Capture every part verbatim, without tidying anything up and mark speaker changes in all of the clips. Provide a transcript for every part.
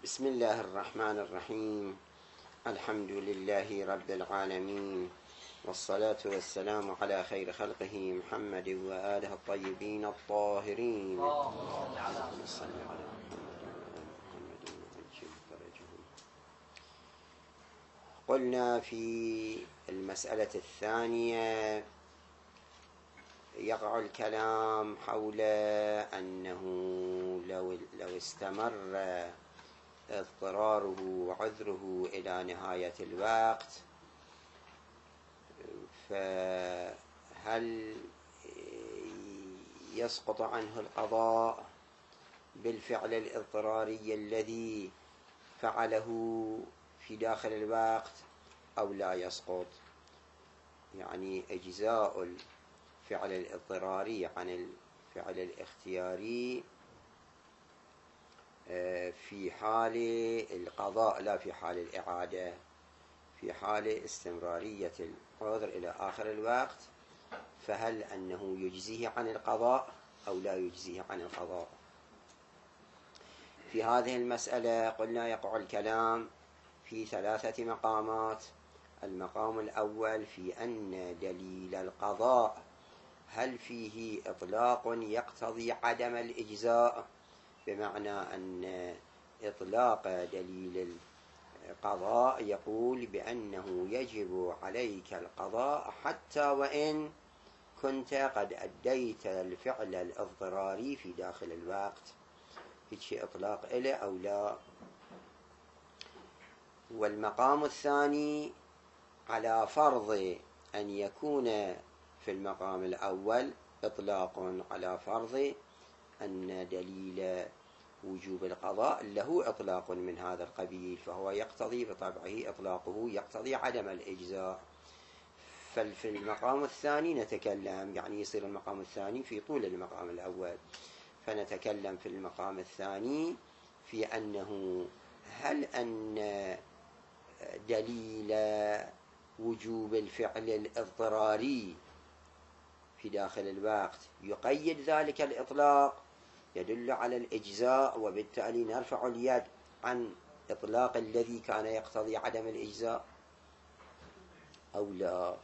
Speaker 1: بسم الله الرحمن الرحيم. الحمد لله رب العالمين، والصلاة والسلام على خير خلقه محمد وآله الطيبين الطاهرين. اللهم صل على محمد وآل محمد وعجل فرجهم. قلنا في المسألة الثانية يقع الكلام حول أنه لو, لو استمر اضطراره وعذره إلى نهاية الوقت فهل يسقط عنه القضاء بالفعل الاضطراري الذي فعله في داخل الوقت أو لا يسقط؟ يعني إجزاء الفعل الاضطراري عن الفعل الاختياري في حال القضاء لا في حال الإعادة، في حال استمرارية العذر إلى آخر الوقت، فهل أنه يجزيه عن القضاء أو لا يجزيه عن القضاء؟ في هذه المسألة قلنا يقع الكلام في ثلاثة مقامات. المقام الأول في أن دليل القضاء هل فيه إطلاق يقتضي عدم الإجزاء، بمعنى أن إطلاق دليل القضاء يقول بأنه يجب عليك القضاء حتى وإن كنت قد أديت الفعل الاضطراري في داخل الوقت، هيك إطلاق إله أو لا؟ والمقام الثاني على فرض أن يكون في المقام الأول إطلاق على فرض أن دليل وجوب القضاء له إطلاق من هذا القبيل، فهو يقتضي بطبعه إطلاقه يقتضي عدم الإجزاء. ففي المقام الثاني نتكلم، يعني يصير المقام الثاني في طول المقام الأول، فنتكلم في المقام الثاني في أنه هل أن دليل وجوب الفعل الاضطراري في داخل الوقت يقيد ذلك الإطلاق يدل على الإجزاء، وبالتالي نرفع اليد عن إطلاق الذي كان يقتضي عدم الإجزاء أو لا؟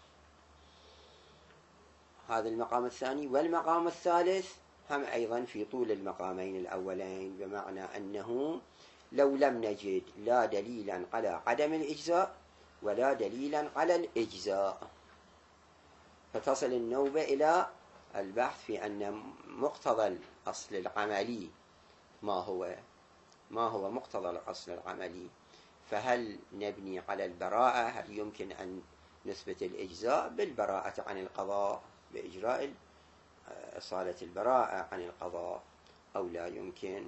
Speaker 1: هذا المقام الثاني. والمقام الثالث هم أيضا في طول المقامين الأولين، بمعنى أنه لو لم نجد لا دليلا على عدم الإجزاء ولا دليلا على الإجزاء، فتصل النوبة إلى البحث في أن مقتضى الأصل العملي ما هو ما هو مقتضى الأصل العملي، فهل نبني على البراءة؟ هل يمكن أن نثبت الإجزاء بالبراءة عن القضاء، بإجراء إصالة البراءة عن القضاء، أو لا يمكن؟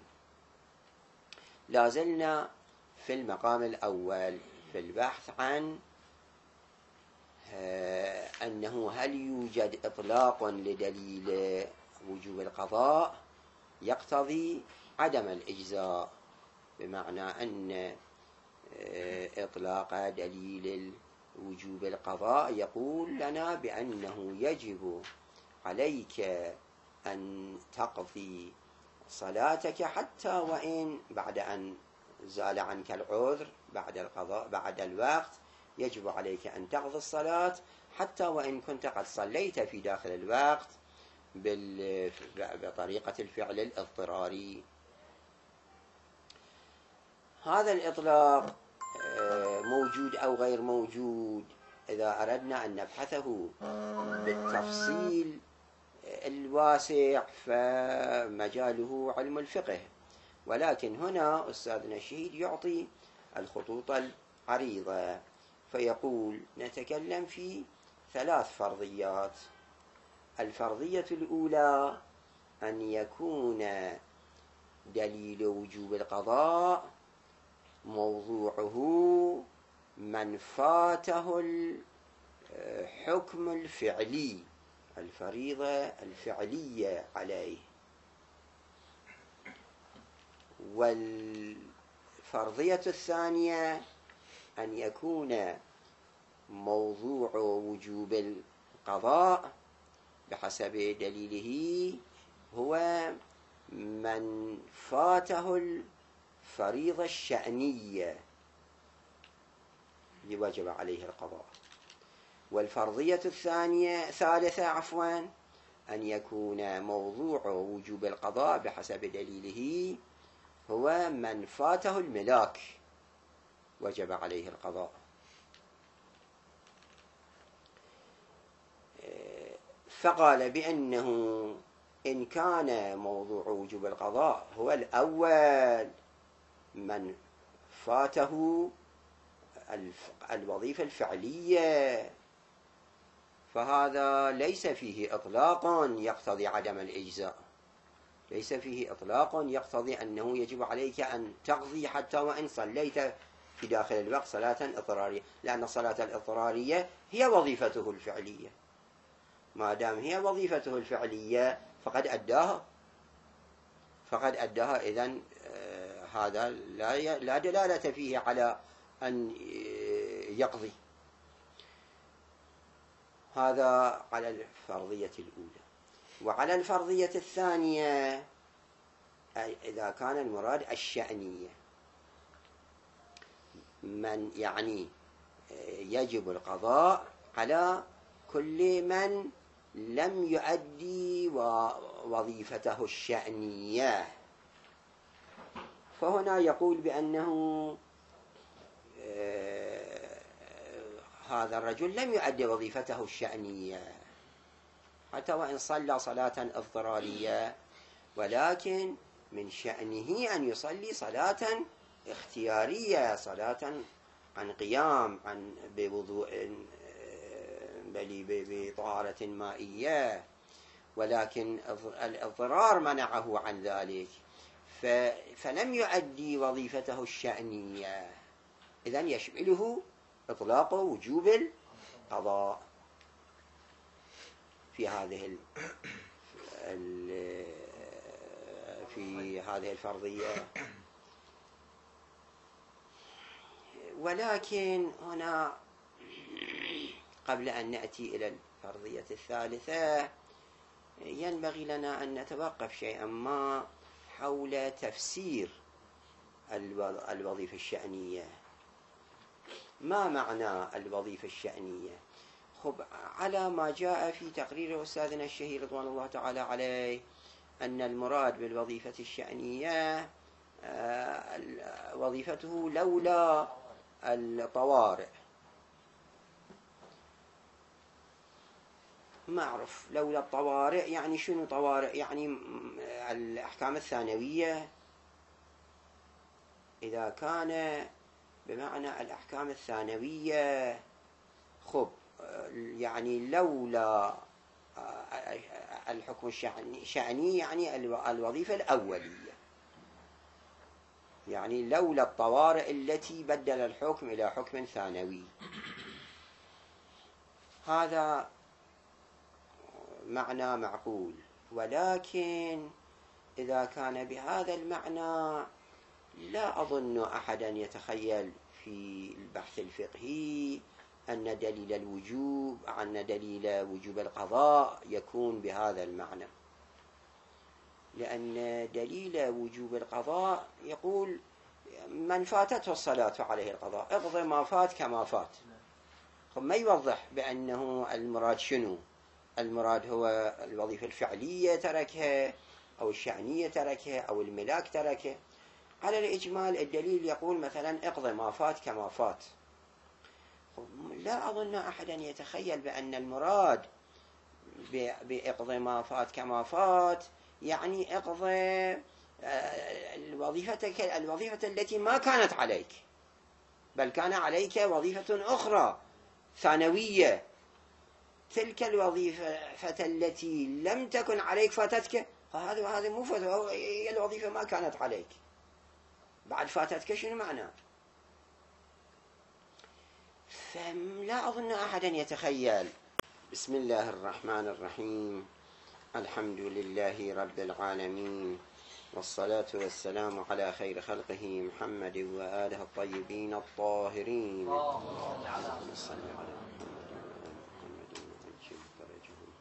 Speaker 1: لازلنا في المقام الأول في البحث عن أنه هل يوجد إطلاق لدليل وجوب القضاء يقتضي عدم الإجزاء، بمعنى أن إطلاق دليل وجوب القضاء يقول لنا بأنه يجب عليك أن تقضي صلاتك حتى وإن بعد أن زال عنك العذر بعد القضاء بعد الوقت، يجب عليك أن تقضي الصلاة حتى وإن كنت قد صليت في داخل الوقت بطريقة الفعل الاضطراري. هذا الإطلاق موجود أو غير موجود، إذا أردنا أن نبحثه بالتفصيل الواسع فمجاله علم الفقه، ولكن هنا أستاذنا الشهيد يعطي الخطوط العريضة فيقول نتكلم في ثلاث فرضيات. الفرضية الأولى أن يكون دليل وجوب القضاء موضوعه من فاته الحكم الفعلي، الفريضة الفعلية عليه. والفرضية الثانية أن يكون موضوع وجوب القضاء بحسب دليله هو من فاته الفريضة الشأنية اللي وجب عليه القضاء. والفرضية الثانية ثالثة عفوا أن يكون موضوع وجوب القضاء بحسب دليله هو من فاته الملاك وجب عليه القضاء. فقال بأنه إن كان موضوع وجوب القضاء هو الأول من فاته الوظيفة الفعلية فهذا ليس فيه إطلاق يقتضي عدم الإجزاء، ليس فيه إطلاق يقتضي أنه يجب عليك أن تقضي حتى وإن صليت في داخل الوقت صلاة اضطرارية، لأن الصلاة الاضطرارية هي وظيفته الفعلية. ما دام هي وظيفته الفعلية فقد أداها فقد أداها إذن آه هذا لا لا دلالة فيه على أن يقضي. هذا على الفرضية الأولى. وعلى الفرضية الثانية إذا كان المراد الشأنية من يعني يجب القضاء على كل من لم يؤدي وظيفته الشأنية، فهنا يقول بأنه هذا الرجل لم يؤدي وظيفته الشأنية حتى وإن صلى صلاة اضطرارية، ولكن من شأنه أن يصلي صلاة اختيارية، صلاة عن قيام، عن بوضوء بل بطهارة مائية، ولكن الاضطرار منعه عن ذلك فلم يؤدي وظيفته الشأنية، إذن يشمله إطلاق وجوب القضاء في هذه ال في هذه الفرضية. ولكن هنا قبل أن نأتي إلى الفرضية الثالثة ينبغي لنا أن نتوقف شيئا ما حول تفسير الوظيفة الشأنية. ما معنى الوظيفة الشأنية؟ خب على ما جاء في تقرير أستاذنا الشهير رضوان الله تعالى عليه أن المراد بالوظيفة الشأنية وظيفته لولا الطوارئ. ما أعرف لولا الطوارئ يعني شنو طوارئ؟ يعني الأحكام الثانوية. إذا كان بمعنى الأحكام الثانوية خب يعني لولا الحكم الشأني يعني الوظيفة الأولية، يعني لولا الطوارئ التي بدل الحكم إلى حكم ثانوي. هذا معنى معقول، ولكن إذا كان بهذا المعنى لا أظن أحدا يتخيل في البحث الفقهي أن دليل الوجوب أن دليل وجوب القضاء يكون بهذا المعنى، لأن دليل وجوب القضاء يقول من فاتته الصلاة عليه القضاء، اقض ما فات كما فات. ما يوضح بأنه المراد شنو؟ المراد هو الوظيفة الفعلية تركها أو الشأنية تركها أو الملاك تركها. على الإجمال الدليل يقول مثلا اقض ما فات كما فات. لا أظن أحدا يتخيل بأن المراد بإقض ما فات كما فات يعني اقض الوظيفة الوظيفة التي ما كانت عليك، بل كان عليك وظيفة أخرى ثانوية. تلك الوظيفة التي لم تكن عليك فاتتك، هذه هذه مو فتوى، هي الوظيفة ما كانت عليك بعد فاتتك شنو معنى؟ فلا أظن أحدا يتخيل. بسم الله الرحمن الرحيم. الحمد لله رب العالمين، والصلاة والسلام على خير خلقه محمد وآله الطيبين الطاهرين. اللهم صل على محمد وآل محمد وعجل فرجهم.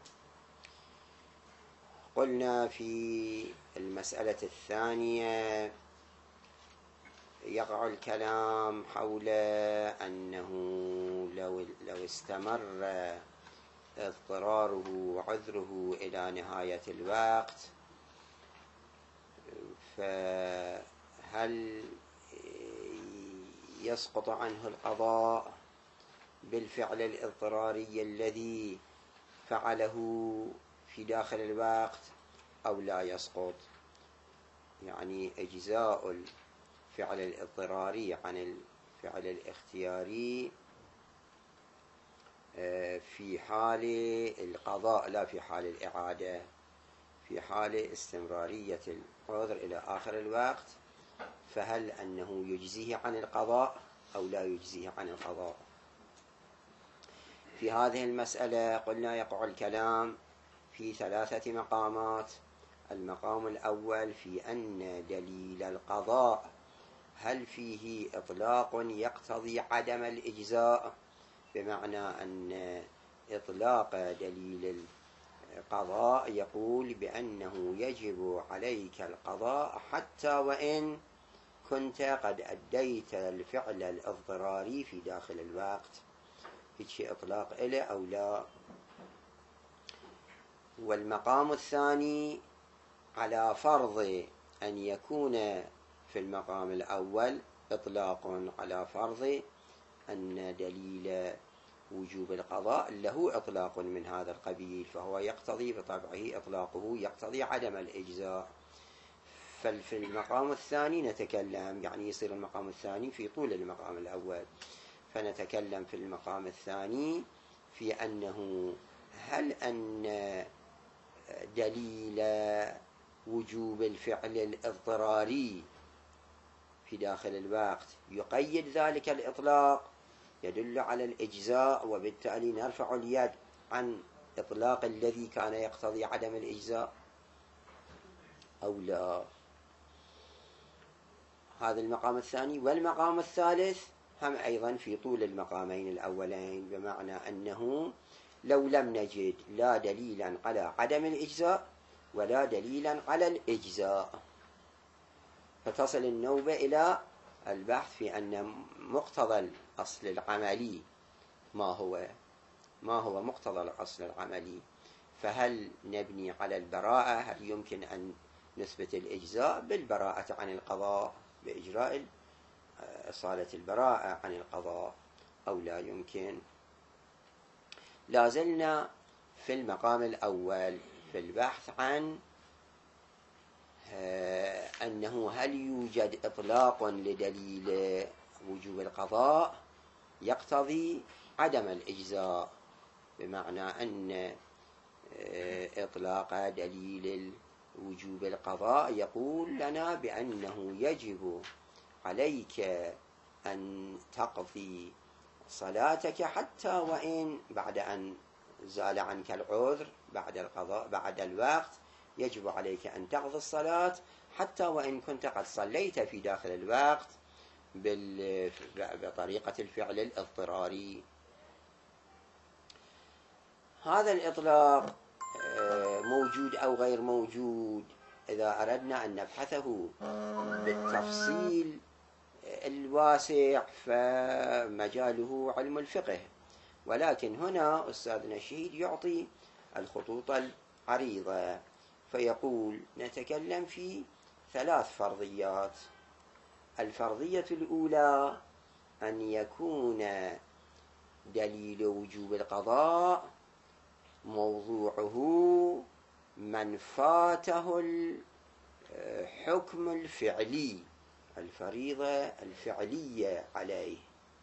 Speaker 1: قلنا في المسألة الثانية يقع الكلام حول أنه لو, لو استمر اضطراره وعذره إلى نهاية الوقت فهل يسقط عنه القضاء بالفعل الاضطراري الذي فعله في داخل الوقت أو لا يسقط؟ يعني إجزاء الفعل الاضطراري عن الفعل الاختياري في حال القضاء لا في حال الإعادة، في حال استمرارية العذر إلى آخر الوقت، فهل أنه يجزيه عن القضاء أو لا يجزيه عن القضاء؟ في هذه المسألة قلنا يقع الكلام في ثلاثة مقامات. المقام الأول في أن دليل القضاء هل فيه إطلاق يقتضي عدم الإجزاء، بمعنى أن إطلاق دليل القضاء يقول بأنه يجب عليك القضاء حتى وإن كنت قد أديت الفعل الاضطراري في داخل الوقت، هيك إطلاق إله أو لا؟ والمقام الثاني على فرض أن يكون في المقام الأول إطلاق على فرض أن دليل وجوب القضاء له إطلاق من هذا القبيل، فهو يقتضي بطبعه إطلاقه يقتضي عدم الإجزاء. ففي المقام الثاني نتكلم، يعني يصير المقام الثاني في طول المقام الأول، فنتكلم في المقام الثاني في أنه هل أن دليل وجوب الفعل الاضطراري في داخل الوقت يقيد ذلك الإطلاق يدل على الإجزاء، وبالتالي نرفع اليد عن إطلاق الذي كان يقتضي عدم الإجزاء أو لا؟ هذا المقام الثاني. والمقام الثالث هم أيضا في طول المقامين الأولين، بمعنى أنه لو لم نجد لا دليلا على عدم الإجزاء ولا دليلا على الإجزاء، فتصل النوبة إلى البحث في أن مقتضى الأصل العملي ما هو ما هو مقتضى الأصل العملي، فهل نبني على البراءة؟ هل يمكن أن نثبت الإجزاء بالبراءة عن القضاء، بإجراء إصالة البراءة عن القضاء، أو لا يمكن؟ لازلنا في المقام الأول في البحث عن أنه هل يوجد إطلاق لدليل وجوب القضاء يقتضي عدم الإجزاء، بمعنى أن إطلاق دليل وجوب القضاء يقول لنا بأنه يجب عليك أن تقضي صلاتك حتى وإن بعد أن زال عنك العذر بعد القضاء بعد الوقت، يجب عليك أن تقضي الصلاة حتى وإن كنت قد صليت في داخل الوقت بطريقة الفعل الاضطراري. هذا الإطلاق موجود أو غير موجود إذا أردنا أن نبحثه بالتفصيل الواسع فمجاله علم الفقه، ولكن هنا أستاذنا الشهيد يعطي الخطوط العريضة فيقول نتكلم في ثلاث فرضيات. الفرضية الأولى أن يكون دليل وجوب القضاء موضوعه من فاته الحكم الفعلي، الفريضة الفعلية عليه.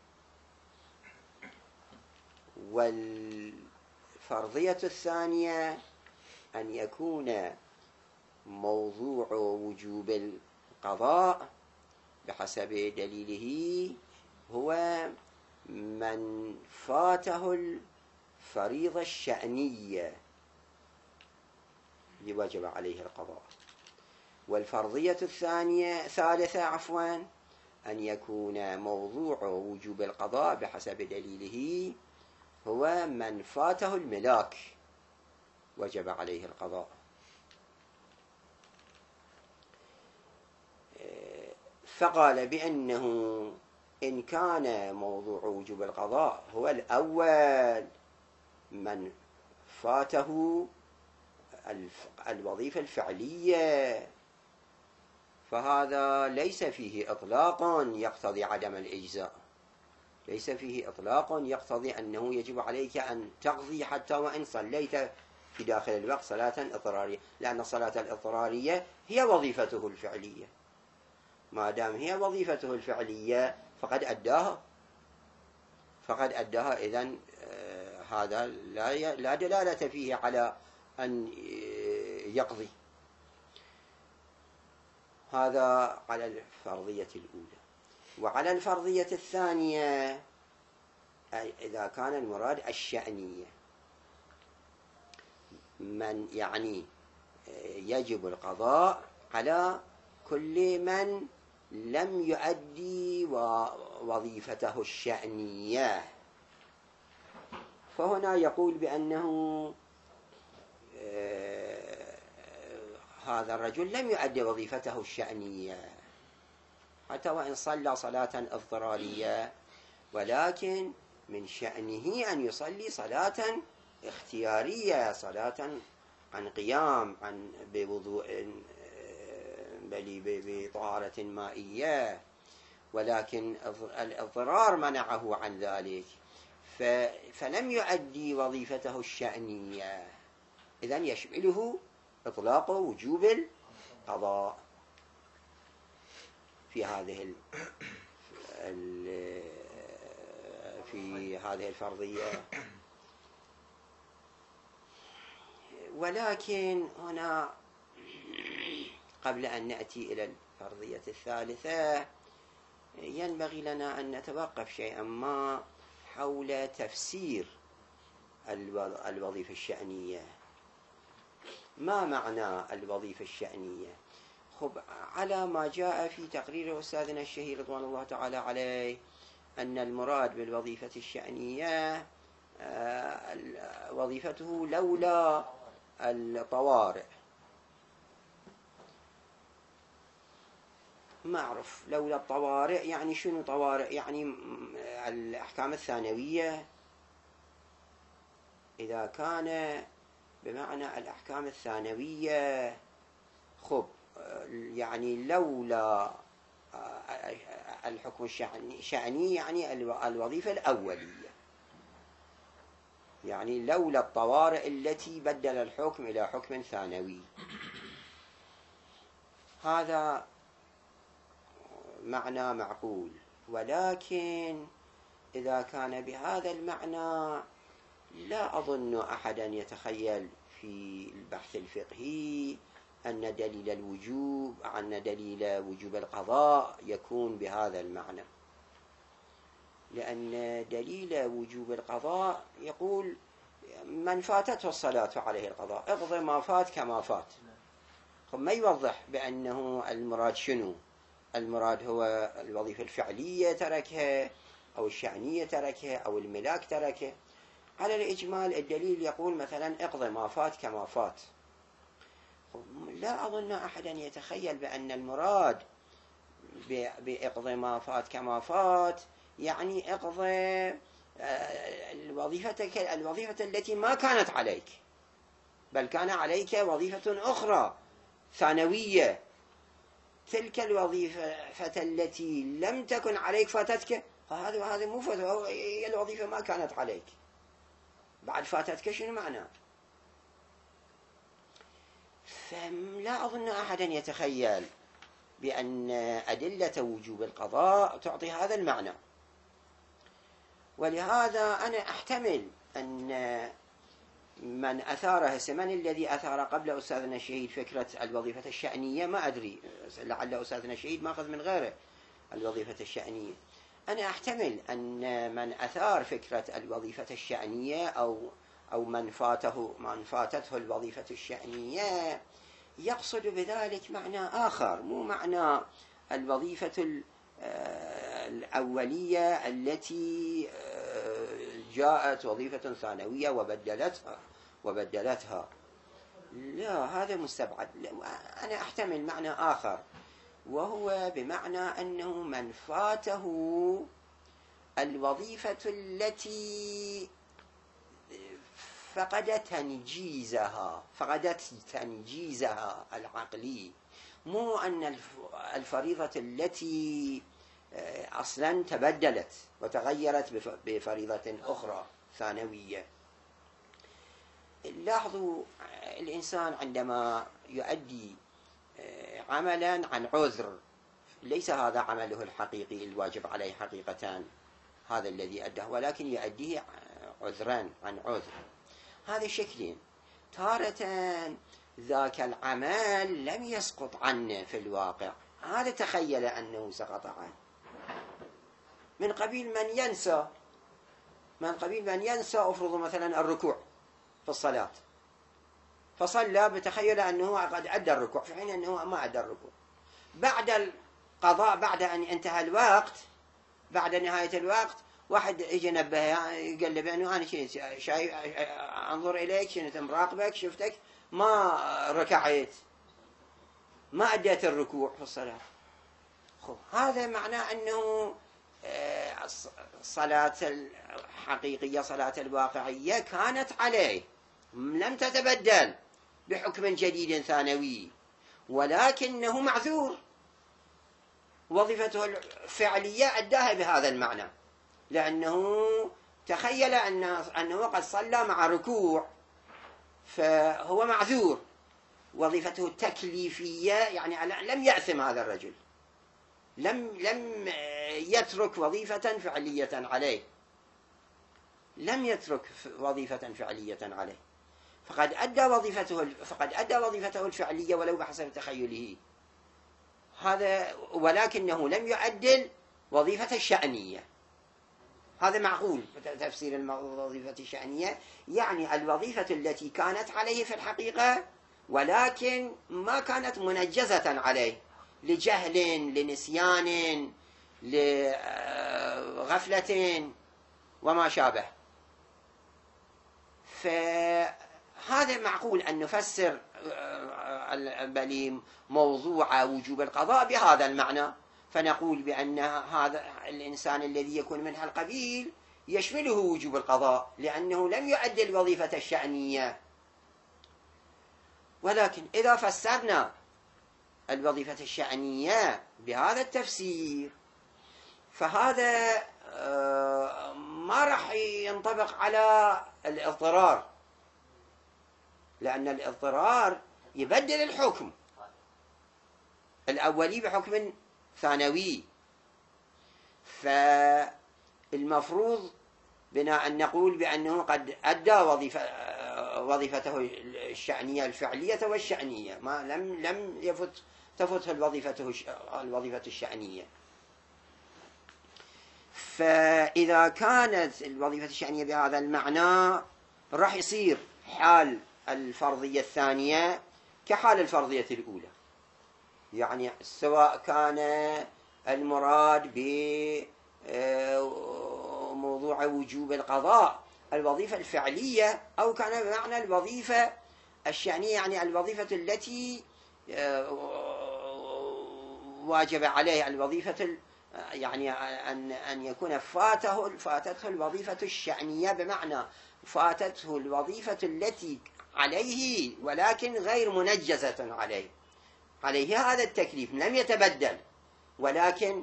Speaker 1: والفرضية الثانية أن يكون موضوع وجوب القضاء بحسب دليله هو من فاته الفريضة الشأنية اللي وجب عليه القضاء. والفرضية الثانية ثالثة عفوا أن يكون موضوع وجوب القضاء بحسب دليله هو من فاته الملاك وجب عليه القضاء. فقال بأنه إن كان موضوع وجوب القضاء هو الأول من فاته الوظيفة الفعلية فهذا ليس فيه إطلاق يقتضي عدم الإجزاء، ليس فيه إطلاق يقتضي أنه يجب عليك أن تقضي حتى وإن صليت في داخل الوقت صلاة اضطرارية، لأن الصلاة الاضطرارية هي وظيفته الفعلية، ما دام هي وظيفته الفعلية فقد أداها فقد أداها إذن آه هذا لا لا دلالة فيه على أن يقضي. هذا على الفرضية الأولى. وعلى الفرضية الثانية إذا كان المراد الشأنية، من يعني يجب القضاء على كل من لم يؤدي وظيفته الشأنية، فهنا يقول بأنه هذا الرجل لم يؤدي وظيفته الشأنية حتى وإن صلى صلاة اضطرارية، ولكن من شأنه أن يصلي صلاة اختيارية، صلاة عن قيام، عن بوضوء بل بطهارة مائية، ولكن الاضطرار منعه عن ذلك فلم يؤدي وظيفته الشأنية، إذن يشمله إطلاق وجوب القضاء في هذه ال في هذه الفرضية. ولكن هنا قبل أن نأتي إلى الفرضية الثالثة ينبغي لنا أن نتوقف شيئا ما حول تفسير الوظيفة الشأنية. ما معنى الوظيفة الشأنية؟ خب على ما جاء في تقرير أستاذنا الشهير رضوان الله تعالى عليه أن المراد بالوظيفة الشأنية وظيفته لولا الطوارئ. ما أعرف لولا الطوارئ يعني شنو طوارئ؟ يعني الأحكام الثانوية. إذا كان بمعنى الأحكام الثانوية خب يعني لولا الحكم الشأني يعني الوظيفة الأولية، يعني لولا الطوارئ التي بدل الحكم إلى حكم ثانوي. هذا معنى معقول، ولكن إذا كان بهذا المعنى لا أظن أحدا يتخيل في البحث الفقهي أن دليل الوجوب أن دليل وجوب القضاء يكون بهذا المعنى، لأن دليل وجوب القضاء يقول من فاتته الصلاة فعليه القضاء، اقضي ما فات كما فات. ما يوضح بأنه المراد شنو؟ المراد هو الوظيفة الفعلية تركها أو الشأنية تركها أو الملاك تركها. على الإجمال الدليل يقول مثلا اقضي ما فات كما فات. لا أظن أحدا يتخيل بأن المراد بإقضي ما فات كما فات يعني اقضي الوظيفتك الوظيفة التي ما كانت عليك، بل كان عليك وظيفة أخرى ثانوية، تلك الوظيفة التي لم تكن عليك فاتتك، هذا وهذا مو فتوى، هي الوظيفة ما كانت عليك بعد فاتتك شنو معنى؟ فلا أظن أحدا يتخيل بأن أدلة وجوب القضاء تعطي هذا المعنى. ولهذا أنا أحتمل أن من أثاره من الذي أثار قبل أستاذنا الشهيد فكرة الوظيفة الشأنية ما أدري، لعل أستاذنا الشهيد ماخذ من غيره الوظيفة الشأنية. أنا أحتمل أن من أثار فكرة الوظيفة الشأنية أو أو من فاته من فاتته الوظيفة الشأنية يقصد بذلك معنى آخر، مو معنى الوظيفة الأولية التي جاءت وظيفة ثانوية وبدلتها وبدلتها لا، هذا مستبعد. أنا أحتمل معنى آخر، وهو بمعنى أنه من فاته الوظيفة التي فقدت تنجيزها فقدت تنجيزها العقلي، مو أن الفريضة التي أصلا تبدلت وتغيرت بفريضة أخرى ثانوية. لاحظوا الإنسان عندما يؤدي عملا عن عذر، ليس هذا عمله الحقيقي الواجب عليه حقيقة هذا الذي أداه، ولكن يؤديه عذرا عن عذر. هذا شكلين: تارة ذاك العمل لم يسقط عنه في الواقع، هذا تخيل أنه سقط عنه، من قبيل من ينسى من قبيل من ينسى أفرض مثلا الركوع في الصلاة، فصلى بتخيل أنه قد أدى الركوع في حين أنه ما أدى الركوع. بعد القضاء، بعد أن انتهى الوقت، بعد نهاية الوقت، واحد يجي نبه قال له بأنه أنا شايف أنظر إليك، كنت مراقبك، شفتك ما ركعت، ما أديت الركوع في الصلاة. هذا معناه أنه الصلاة الحقيقية، صلاة الواقعية كانت عليه، لم تتبدل بحكم جديد ثانوي، ولكنه معذور، وظيفته الفعلية أداها بهذا المعنى، لأنه تخيل أنه قد صلى مع ركوع، فهو معذور. وظيفته التكليفية يعني لم يأثم هذا الرجل، لم لم يترك وظيفة فعلية عليه، لم يترك وظيفة فعلية عليه، فقد أدى وظيفته فقد أدى وظيفته الفعلية ولو بحسب تخيله هذا، ولكنه لم يعدل وظيفة الشأنية. هذا معقول تفسير الوظيفة الشأنية، يعني الوظيفة التي كانت عليه في الحقيقة ولكن ما كانت منجزة عليه لجهل، لنسيان، لغفلة وما شابه. فهذا معقول أن نفسر بل موضوع وجوب القضاء بهذا المعنى، فنقول بأن هذا الإنسان الذي يكون من هالقبيل يشمله وجوب القضاء، لأنه لم يؤدي الوظيفة الشأنية. ولكن إذا فسرنا الوظيفة الشأنية بهذا التفسير، فهذا ما راح ينطبق على الاضطرار، لأن الاضطرار يبدل الحكم الأولي بحكم ثانوي. فالمفروض بنا أن نقول بأنه قد أدى وظيفة وظيفته الشأنية الفعلية والشأنية، ما لم لم يفت تفت الوظيفة الوظيفة الشأنية. فإذا كانت الوظيفة الشأنية بهذا المعنى، راح يصير حال الفرضية الثانية كحال الفرضية الأولى، يعني سواء كان المراد بموضوع وجوب القضاء الوظيفة الفعلية، أو كان بمعنى الوظيفة الشأنية، يعني الوظيفة التي واجب عليه الوظيفة، يعني أن أن يكون فاته فاتته الوظيفة الشأنية، بمعنى فاتته الوظيفة التي عليه ولكن غير منجزة عليه عليه هذا التكليف لم يتبدل ولكن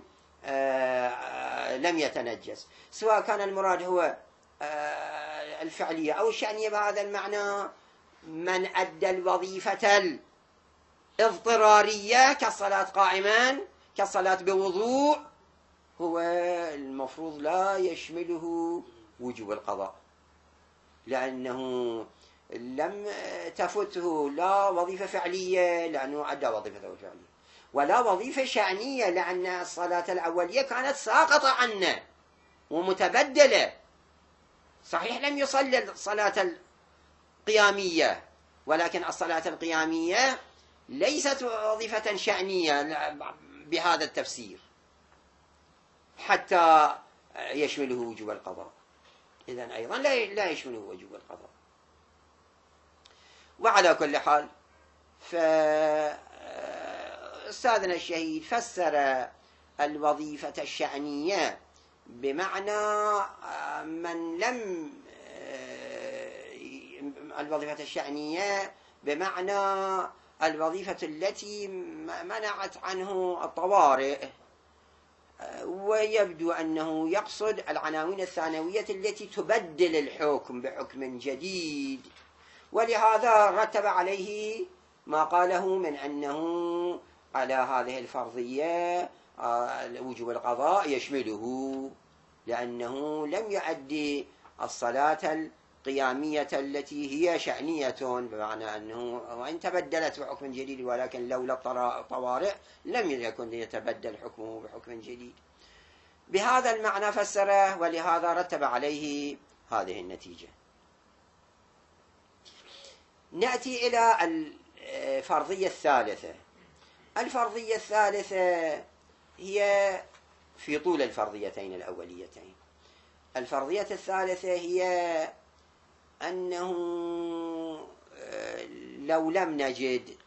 Speaker 1: لم يتنجز، سواء كان المراد هو الفعلية أو الشأنية بهذا المعنى. من أدى الوظيفة الاضطرارية كالصلاة قائما، كالصلاة بوضوء، هو المفروض لا يشمله وجوب القضاء، لأنه لم تفته لا وظيفة فعلية لأنه أدى وظيفته الفعلية، ولا وظيفة شأنية لأن الصلاة الأولية كانت ساقطة عنه ومتبدلة. صحيح لم يصلي الصلاة القيامية، ولكن الصلاة القيامية ليست وظيفة شأنية بهذا التفسير حتى يشمله وجوب القضاء، إذن أيضا لا يشمله وجوب القضاء. وعلى كل حال، أستاذنا الشهيد فسر الوظيفة الشأنية بمعنى من لم الوظيفة الشأنية بمعنى الوظيفة التي منعت عنه الطوارئ، ويبدو أنه يقصد العناوين الثانوية التي تبدل الحكم بحكم جديد، ولهذا رتب عليه ما قاله من أنه على هذه الفرضية وجوب القضاء يشمله، لأنه لم يؤدي الصلاة القيامية التي هي شأنية، بمعنى أنه وإن تبدلت بحكم جديد ولكن لولا الطوارئ لم يكن يتبدل حكمه بحكم جديد. بهذا المعنى فسره، ولهذا رتب عليه هذه النتيجة. نأتي إلى الفرضية الثالثة. الفرضية الثالثة هي في طول الفرضيتين الأوليتين. الفرضية الثالثة هي أنه لو لم نجد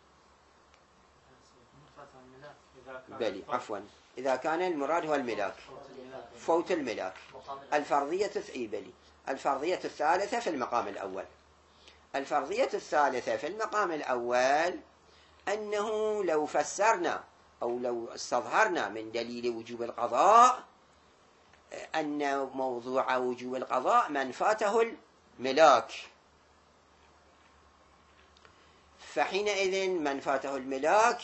Speaker 1: بلي عفوا إذا كان المراد هو الملاك، فوت الملاك. الفرضية بلي الفرضية الثالثة في المقام الأول. الفرضية الثالثة في المقام الأول أنه لو فسرنا أو لو استظهرنا من دليل وجوب القضاء أن موضوع وجوب القضاء من فاته الملاك، فحينئذ من فاته الملاك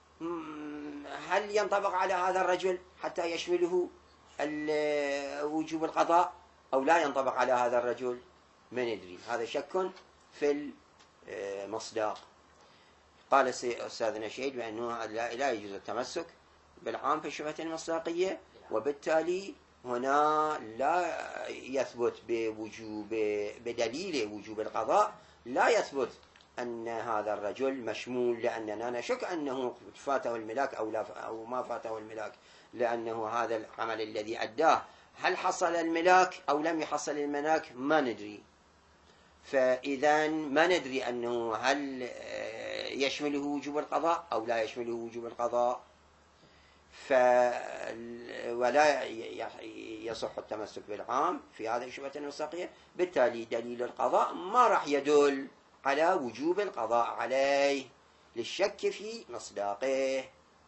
Speaker 1: هل ينطبق على هذا الرجل حتى يشمله وجوب القضاء أو لا ينطبق على هذا الرجل؟ ما ندري، هذا شك في المصداق. قال أستاذنا الشهيد بأنه لا يجوز التمسك بالعام في الشبهة المصداقية، وبالتالي هنا لا يثبت بوجوب بدليل وجوب القضاء لا يثبت أن هذا الرجل مشمول، لأننا نشك أنه فاته الملاك أو, لا أو ما فاته الملاك، لأنه هذا العمل الذي أداه هل حصل الملاك أو لم يحصل الملاك ما ندري. فإذا ما ندري أنه هل يشمله وجوب القضاء أو لا يشمله وجوب القضاء، ف ولا يصح التمسك بالعام في هذه الشبهة المصداقية. بالتالي دليل القضاء ما راح يدل على وجوب القضاء عليه للشك في مصداقه.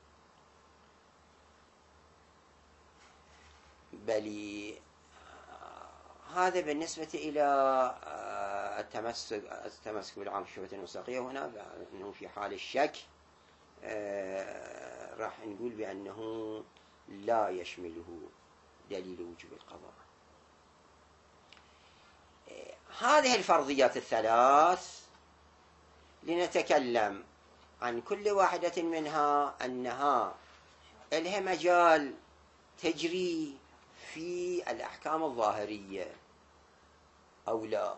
Speaker 1: بل هذا بالنسبة إلى التمسك التمسك بالعام في الشبهة المصداقية. هنا أنه في حال الشك راح نقول بأنه لا يشمله دليل وجوب القضاء. هذه الفرضيات الثلاث لنتكلم عن كل واحدة منها أنها لها مجال تجري في الأحكام الظاهرية أو لا،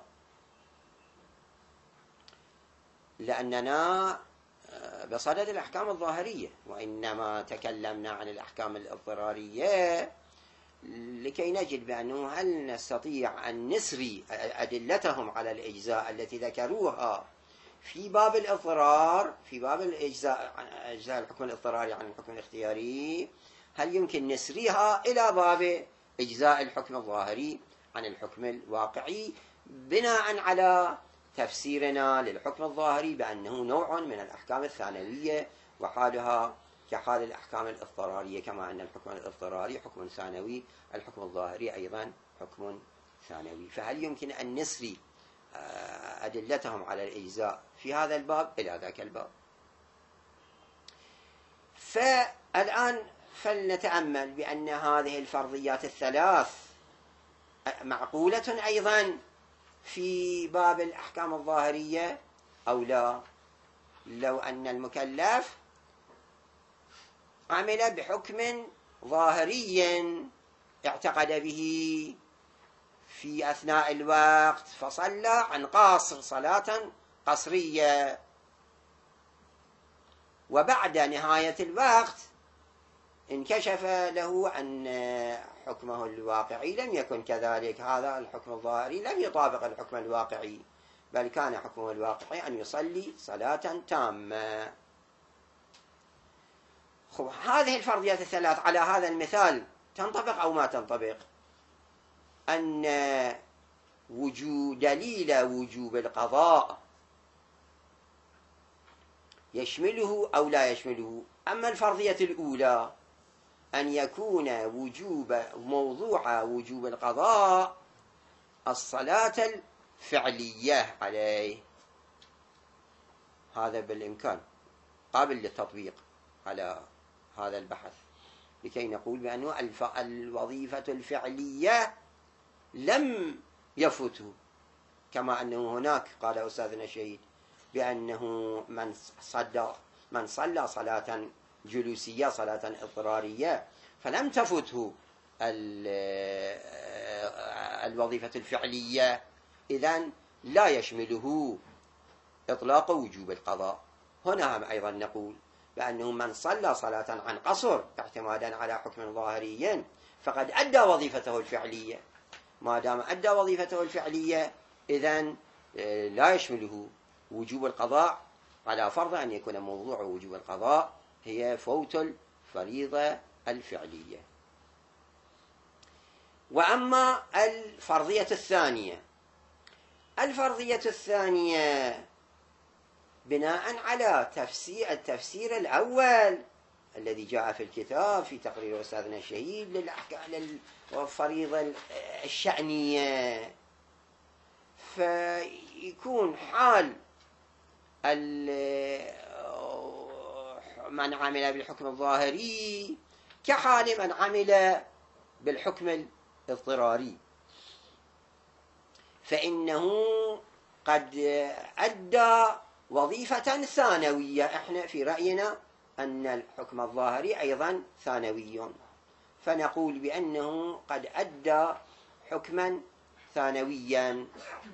Speaker 1: لأننا بصدد الأحكام الظاهرية، وإنما تكلمنا عن الأحكام الاضطرارية لكي نجد بأنه هل نستطيع أن نسري أدلتهم على الإجزاء التي ذكروها في باب الإضطرار، في باب الإجزاء أجزاء الحكم الاضطراري عن الحكم الاختياري، هل يمكن نسريها إلى باب إجزاء الحكم الظاهري عن الحكم الواقعي بناء حكم تفسيرنا للحكم الظاهري بأنه نوع من الأحكام الثانوية وحالها كحال الأحكام الاضطرارية، كما أن الحكم الاضطراري حكم ثانوي، الحكم الظاهري أيضا حكم ثانوي. فهل يمكن أن نسري أدلتهم على الإجزاء في هذا الباب إلى ذاك الباب؟ فالآن فلنتأمل بأن هذه الفرضيات الثلاث معقولة أيضا في باب الأحكام الظاهرية أو لا. لو أن المكلف عمل بحكم ظاهري اعتقد به في أثناء الوقت فصلى عن قاصر صلاة قصرية، وبعد نهاية الوقت انكشف له أن حكمه الواقعي لم يكن كذلك، هذا الحكم الظاهري لم يطابق الحكم الواقعي، بل كان حكمه الواقعي أن يصلي صلاة تامة. خب هذه الفرضيات الثلاث على هذا المثال تنطبق أو ما تنطبق؟ أن وجود دليل وجوب القضاء يشمله أو لا يشمله. أما الفرضية الأولى أن يكون وجوب موضوع وجوب القضاء الصلاة الفعلية عليه، هذا بالإمكان قابل للتطبيق على هذا البحث، لكي نقول بأن الوظيفة الفعلية لم يفته، كما أنه هناك قال أستاذنا شهيد بأنه من صلى من صلى صلاة جلوسية صلاة اضطرارية فلم تفته الوظيفة الفعلية، إذن لا يشمله إطلاق وجوب القضاء. هنا هم أيضا نقول بأنه من صلى صلاة عن قصر اعتمادا على حكم ظاهري فقد أدى وظيفته الفعلية، ما دام أدى وظيفته الفعلية إذن لا يشمله وجوب القضاء، على فرض أن يكون موضوع وجوب القضاء هي فوت الفريضة الفعلية. وأما الفرضية الثانية، الفرضية الثانية بناء على تفسير التفسير الأول الذي جاء في الكتاب في تقرير أستاذنا الشهيد للأحكام للفريضة الشأنية، فيكون حال من عمل بالحكم الظاهري كحال من عمل بالحكم الاضطراري، فإنه قد أدى وظيفة ثانوية. احنا في رأينا أن الحكم الظاهري أيضا ثانوي، فنقول بأنه قد أدى حكما ثانويا،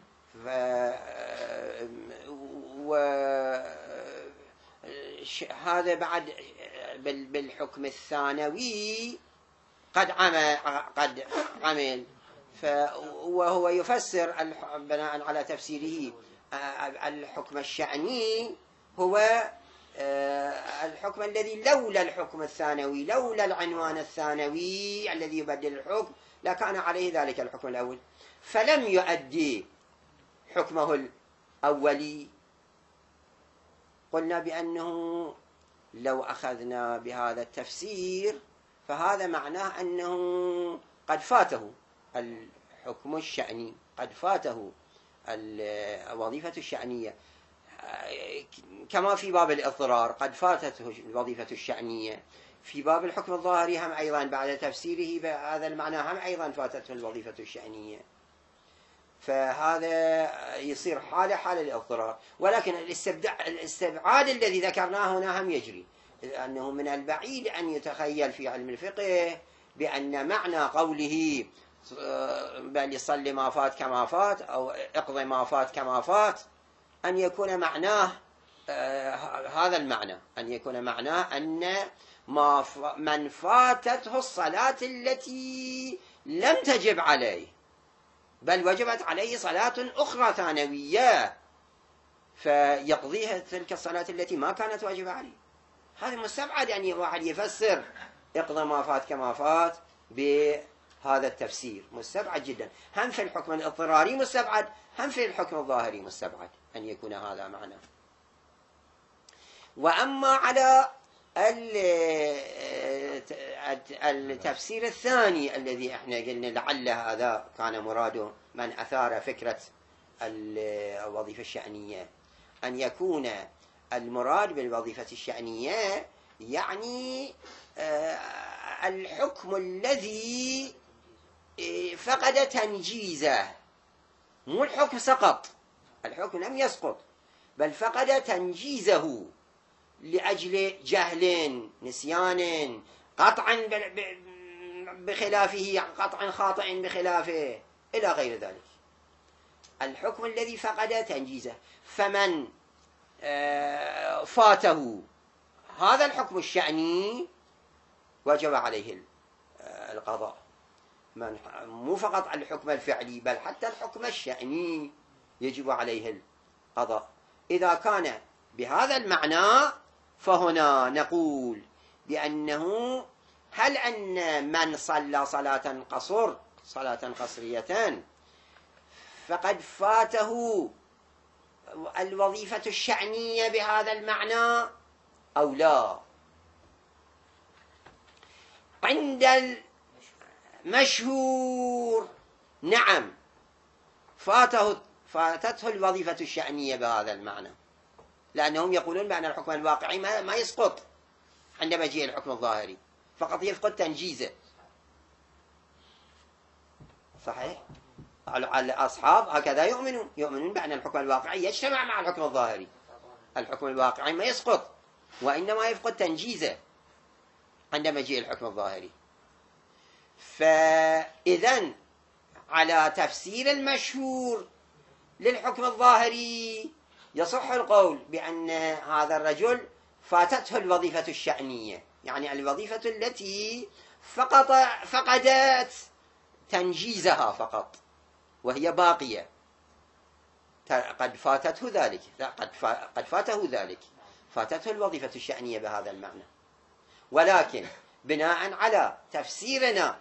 Speaker 1: وهذا بعد بالحكم الثانوي قد عمل قد عمل وهو يفسر بناء على تفسيره الحكم الشأني هو الحكم الذي لولا الحكم الثانوي، لولا العنوان الثانوي الذي يبدل الحكم لكان عليه ذلك الحكم الأول، فلم يؤدي حكمه الأولي. قلنا بأنه لو أخذنا بهذا التفسير فهذا معناه أنه قد فاته الحكم الشأني، قد فاته الوظيفة الشأنية، كما في باب الإضطرار قد فاتته الوظيفة الشأنية، في باب الحكم الظاهري هم أيضا بعد تفسيره بهذا المعنى هم أيضا فاتته الوظيفة الشأنية، فهذا يصير حالة حالة الاضطرار. ولكن الاستبعاد الذي ذكرناه هنا هم يجري، لأنه من البعيد أن يتخيل في علم الفقه بأن معنى قوله بل يصلي ما فات كما فات أو اقضي ما فات كما فات أن يكون معناه آه هذا المعنى، أن يكون معناه أن ما من فاتته الصلاة التي لم تجب عليه بل وجبت عليه صلاة أخرى ثانوية فيقضيها تلك الصلاة التي ما كانت واجبة عليه. هذا مستبعد أن يعني واحد يفسر اقضي ما فات كما فات بهذا التفسير، مستبعد جدا، هم في الحكم الاضطراري مستبعد، هم في الحكم الظاهري مستبعد أن يكون هذا معنى. وأما على التفسير الثاني الذي احنا قلنا لعل هذا كان مراده من أثار فكرة الوظيفة الشأنية، أن يكون المراد بالوظيفة الشأنية يعني الحكم الذي فقد تنجيزه، مو الحكم سقط، الحكم لم يسقط بل فقد تنجيزه لأجل جهل، نسيان، قطع بخلافه، قطع خاطئ بخلافه إلى غير ذلك. الحكم الذي فقد تنجيزه، فمن فاته هذا الحكم الشأني وجب عليه القضاء، من مو فقط الحكم الفعلي بل حتى الحكم الشأني يجب عليه القضاء. إذا كان بهذا المعنى فهنا نقول بأنه هل أن من صلى صلاة قصر صلاة قصرية فقد فاته الوظيفة الشأنية بهذا المعنى أو لا؟ عند المشهور نعم، فاته فاتته الوظيفة الشأنية بهذا المعنى، لأنهم يقولون بأن الحكم الواقعي ما يسقط عند مجيء الحكم الظاهري، فقط يسقط تنجيزه. صحيح؟ الأصحاب هكذا يؤمنون يؤمنون بأن الحكم الواقعي يجتمع مع الحكم الظاهري، الحكم الواقعي ما يسقط وإنما يفقد تنجيزه عند مجيء الحكم الظاهري. فإذن على تفسير المشهور للحكم الظاهري يصح القول بأن هذا الرجل فاتته الوظيفة الشأنية، يعني الوظيفة التي فقط فقدت تنجيزها فقط وهي باقية، قد فاتته ذلك، لا قد قد فاته ذلك، فاتته الوظيفة الشأنية بهذا المعنى. ولكن بناء على تفسيرنا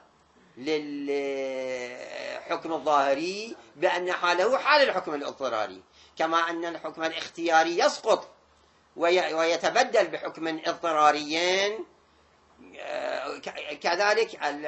Speaker 1: للحكم الظاهري بأن حاله حال الحكم الاضطراري، كما أن الحكم الاختياري يسقط ويتبدل بحكم اضطراري، كذلك